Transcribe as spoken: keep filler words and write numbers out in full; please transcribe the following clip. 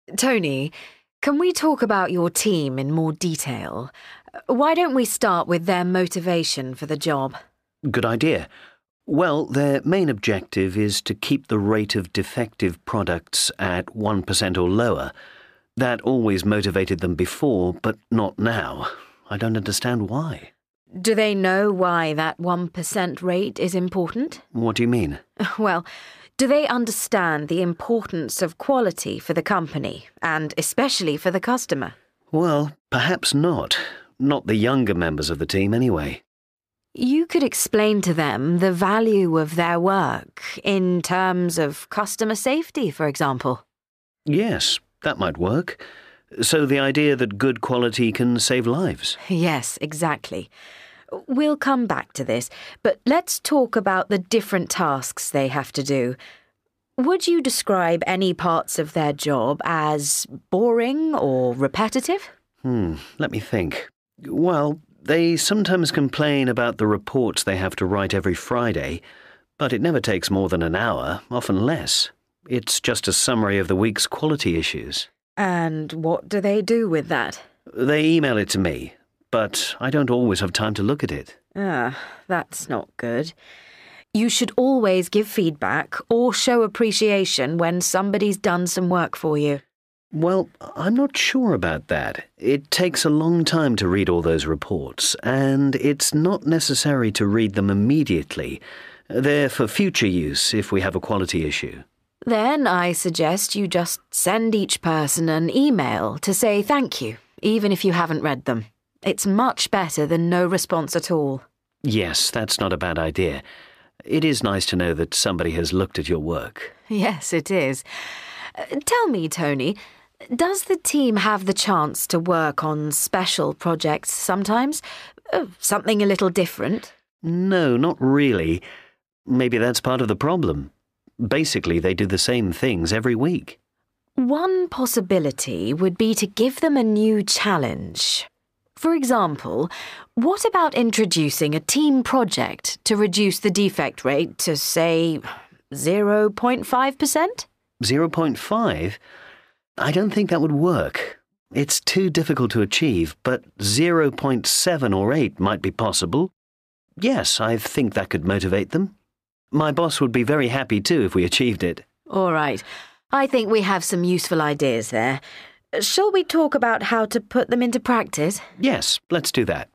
Tony, can we talk about your team in more detail? Why don't we start with their motivation for the job? Good idea. Well, their main objective is to keep the rate of defective products at one percent or lower. That always motivated them before, but not now. I don't understand why. Do they know why that one percent rate is important? What do you mean? Well, do they understand the importance of quality for the company, and especially for the customer? Well, perhaps not. Not the younger members of the team, anyway. You could explain to them the value of their work in terms of customer safety, for example. Yes, that might work. So the idea that good quality can save lives. Yes, exactly. We'll come back to this, but let's talk about the different tasks they have to do. Would you describe any parts of their job as boring or repetitive? Hmm, let me think. Well, they sometimes complain about the reports they have to write every Friday, but it never takes more than an hour, often less. It's just a summary of the week's quality issues. And what do they do with that? They email it to me, but I don't always have time to look at it. Ah, that's not good. You should always give feedback or show appreciation when somebody's done some work for you. Well, I'm not sure about that. It takes a long time to read all those reports, and it's not necessary to read them immediately. They're for future use if we have a quality issue. Then I suggest you just send each person an email to say thank you, even if you haven't read them. It's much better than no response at all. Yes, that's not a bad idea. It is nice to know that somebody has looked at your work. Yes, it is. Uh, tell me, Tony, does the team have the chance to work on special projects sometimes? Uh, something a little different? No, not really. Maybe that's part of the problem. Basically, they do the same things every week. One possibility would be to give them a new challenge. For example, what about introducing a team project to reduce the defect rate to, say, zero point five percent? zero point five? I don't think that would work. It's too difficult to achieve, but zero point seven or eight might be possible. Yes, I think that could motivate them. My boss would be very happy too if we achieved it. All right. I think we have some useful ideas there. Shall we talk about how to put them into practice? Yes, let's do that.